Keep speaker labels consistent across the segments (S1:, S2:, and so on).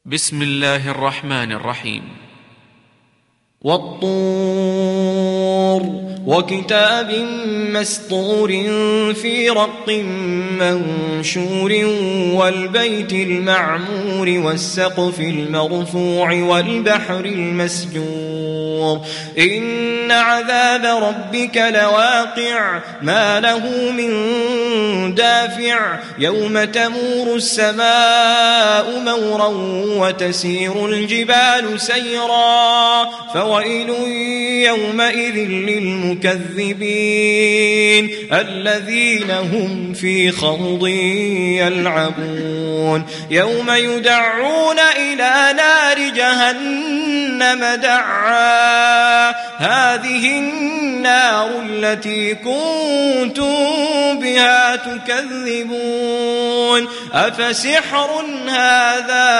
S1: بسم الله الرحمن الرحيم.
S2: والطور وكتاب مسطور في رق منشور والبيت المعمور والسقف المرفوع والبحر المسجور إن عذاب ربك لواقع ما له من دافع يوم تمور السماء مورا وتسير الجبال سيرا فويل يومئذ للمكذبين الذين هم في خوض يلعبون يوم يدعون إلى نار جهنم دعا هذه النار التي كنتم بها تكذبون أفسحر هذا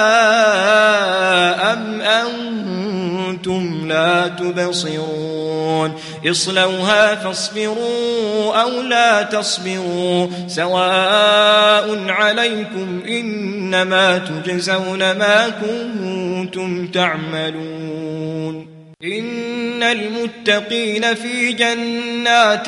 S2: أم أنتم لا تبصرون اصلوها فاصبروا أو لا تصبروا سواء عليكم إنما تجزون ما كنتم تعملون إن المتقين في جنات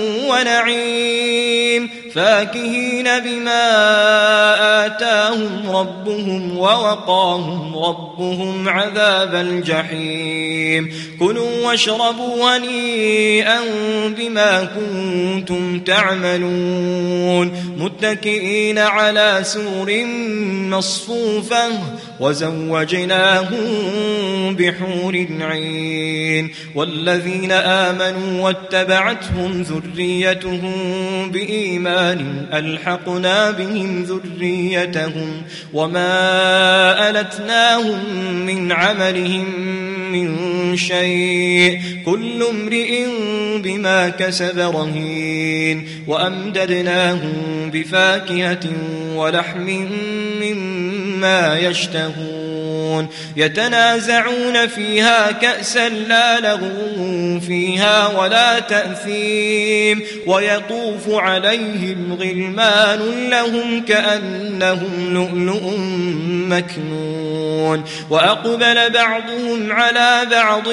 S2: ونعيم فاكهين بما آتاهم ربهم ووقاهم ربهم عذاب الجحيم كلوا واشربوا هنيئا بما كنتم تعملون متكئين على سرر مصفوفة وزوجناهم بحور عين والذين آمنوا واتبعتهم ذريتهم بإيمان ألحقنا بهم ذريتهم وما ألتناهم من عملهم من شيء كل امرئ بما كسب رهين وأمددناهم بفاكهة ولحم مما يشتهون يتنازعون فيها كأسا لا لغو فيها ولا تأثيم ويطوف عليهم غلمان لهم كأنهم لؤلؤ مكنون وأقبل بعضهم على بعض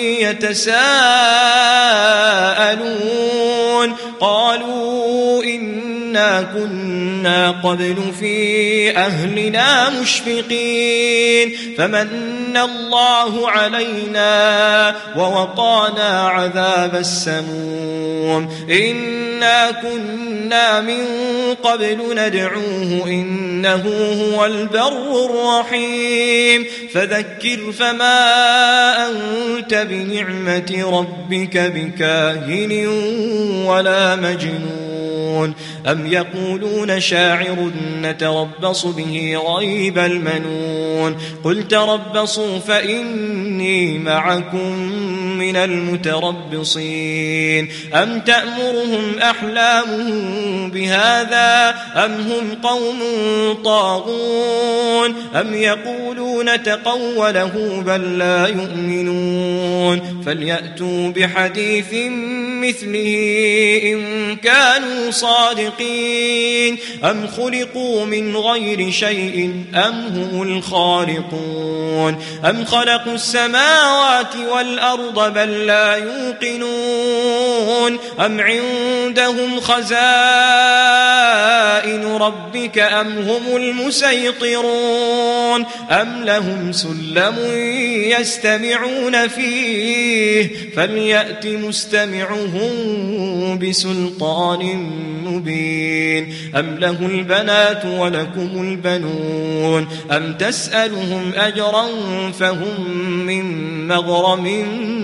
S2: يتساءلون قالوا إنا كنا قبل في أهلنا مشفقين فمن الله علينا ووقانا عذاب السموم إنا كنا من قبل ندعوه إنه هو البر الرحيم فذكر فما أنت بنعمة ربك بكاهن ولا مجنون أم يقولون شاعر نتربص به ريب المنون قل تربصوا فإني معكم من المتربصين أم تأمرهم أحلامهم بهذا أم هم قوم طاغون أم يقولون تقوله بل لا يؤمنون فليأتوا بحديث مثله إن كانوا صادقين أم خلقوا من غير شيء أم هم الخالقون أم خلقوا السماوات والأرض بل لا يوقنون أم عندهم خزائن ربك أم هم المسيطرون أم لهم سلم يستمعون فيه فليأت مستمعهم بسلطان مبين أم له البنات ولكم البنون أم تسألهم أجرا فهم من مغرم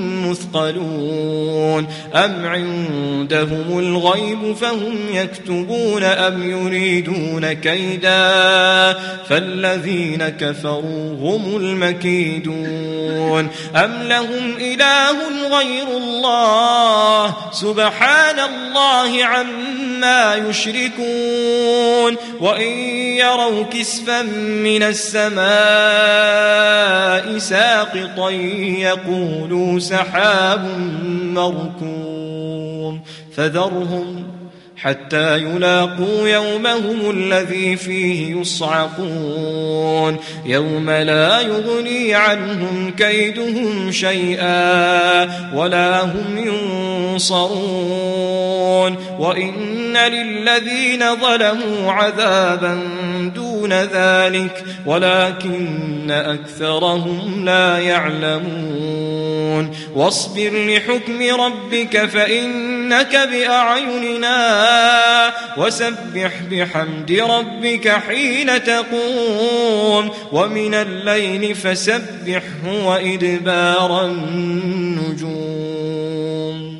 S2: مثقلون أم عندهم الغيب فهم يكتبون أم يريدون كيدا فالذين كفروا هم المكيدون أم لهم إله غير الله سبحان الله عما يشركون وإن يروا كسفا من السماء ساقطا يقولوا سحاب مركوم فذرهم حتى يلاقوا يومهم الذي فيه يصعقون يوم لا يغني عنهم كيدهم شيئا ولا هم ينصرون وإن للذين ظلموا عذابا دون ذلك ولكن أكثرهم لا يعلمون واصبر لحكم ربك فإنك بأعيننا وسبح بحمد ربك حين تقوم ومن الليل فسبحه وإدبار النجوم